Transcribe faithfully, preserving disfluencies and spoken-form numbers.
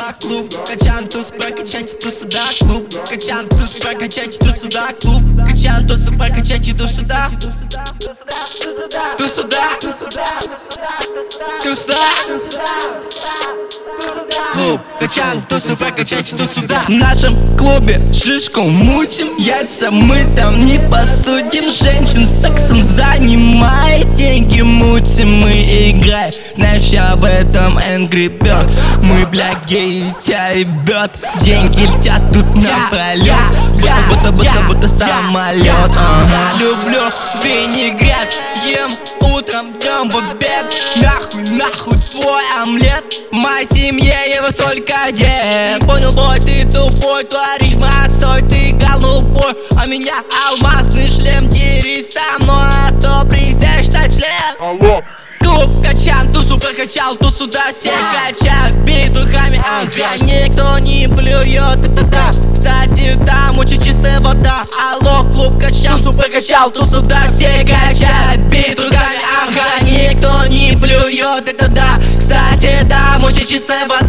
сюда, клуб. Качан, туз, прокачать, иду сюда, клуб. Качан, туз, прокачать, иду сюда, клуб. Качан, туз, прокачать, иду сюда. Ту сюда, ту сюда. Клуб, качан, тусы прокачать, иду сюда. В нашем клубе шишку мутим, яйца мы там не постудим. Женщин сексом занимает, деньги мутим, мы играем. Знаешь, я в этом Angry Bird. Мы, бля, геи, тебя ебет. Деньги летят тут напролет. Я будто, будто, будто самолет. Ага. Люблю винегрет, ем утром, днем в обед. Нахуй, нахуй твой омлет. В моей семье его столько дед. Понял, бой, ты тупой, творишь отстой, ты голубой. А меня алмазный шлем, дерись со мной, а то признаешь на член. Алло. Клуб качан, тусу прокачал, ту сюда все качают, бей руками, ага, никто не плюет, это да. Кстати, там очень чистая вода. Алло, клуб качан, тусу прокачал, ту сюда все качают, бей руками, ага, никто не плюет, это да. Кстати, там очень чистая вода.